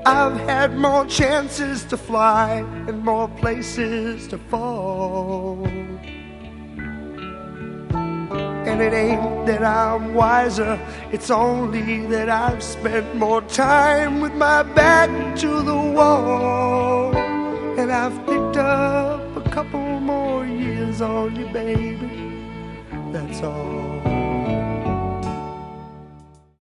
I've had more chances to fly and more places to fall. And it ain't that I'm wiser, it's only that I've spent more time with my back to the wall. And I've picked up a couple more years on you, baby, that's all.